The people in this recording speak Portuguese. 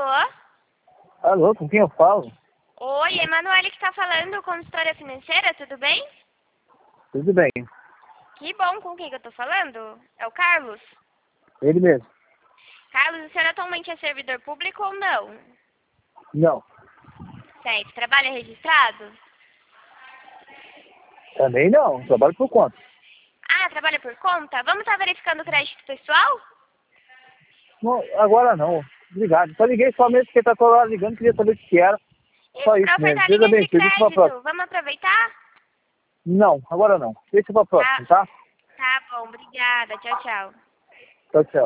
Alô? Alô, com quem eu falo? Oi, Emanuele que tá falando, consultora financeira, tudo bem? Tudo bem. Que bom, com quem que eu tô falando? É o Carlos? Ele mesmo. Carlos, o senhor atualmente é servidor público ou não? Não. Certo, trabalha registrado? Também não. Trabalho por conta. Ah, trabalha por conta? Vamos estar verificando o crédito pessoal? Não, agora não. Obrigado. Só liguei só mesmo porque tá toda hora ligando, queria saber o que era. Só Para isso mesmo. ofertar Seja linhas bem, de deixa pra próxima. crédito, vamos aproveitar? Não, agora não. Deixa pra Tá, próxima, tá? tá bom, obrigada, tchau, tchau. Tchau, tchau.